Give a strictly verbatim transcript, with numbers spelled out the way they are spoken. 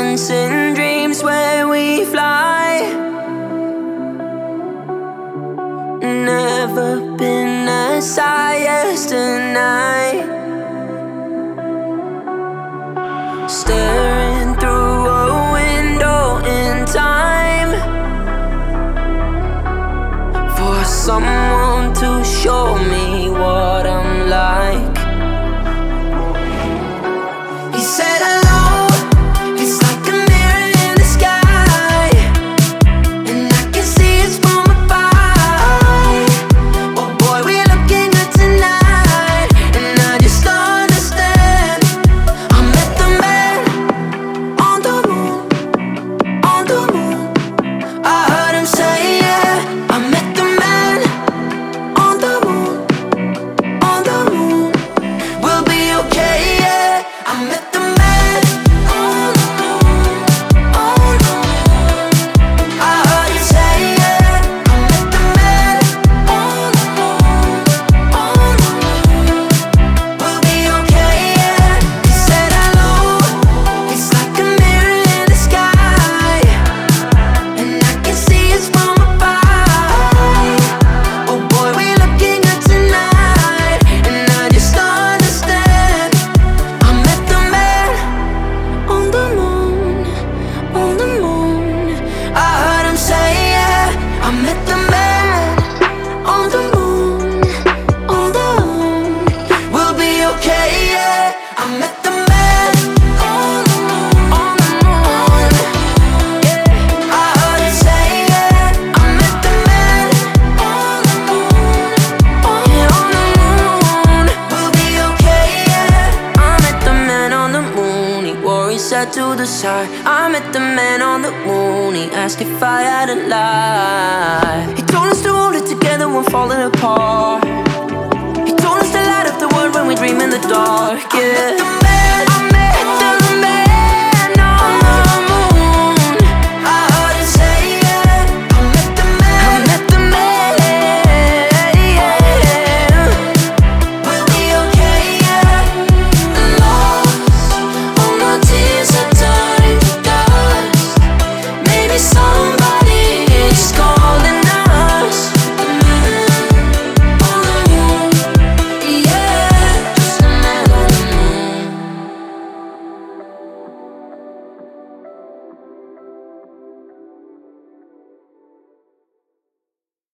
dancing dreams where we fly. Never been as high as tonight. Staring through a window in time for someone to show me what I'm like. He said hello, it's like a mirror in the sky, and I can see it's from above. Oh boy, we're looking good tonight, and I just don't understand. I met the man on the moon, on the moon. I heard him say yeah. I met the man on the moon, on the moon. We'll be okay, yeah. I met the man on the moon, on the moon. I heard him say yeah. I met the man on the moon, on the moon. We'll be okay, yeah. He said hello, it's like a mirror in the sky, and I can see it's from above. Oh boy, we're looking good tonight, and I just don't understand. I met the man on the moon, on the moon. I heard him say yeah. I met the man on the moon, on the moon. We'll be okay, yeah. I met the man on the moon, on the moon. Yeah, I heard him say yeah. I met the man on the moon, on, yeah, on the moon. We'll be okay, yeah. I met the man on the moon. He wore his hat to the side. I met the man on the moon. He asked if I had a lie. He told us to hold it together when falling apart. He told us to light up the world when we dream in the dark. Yeah. I met the man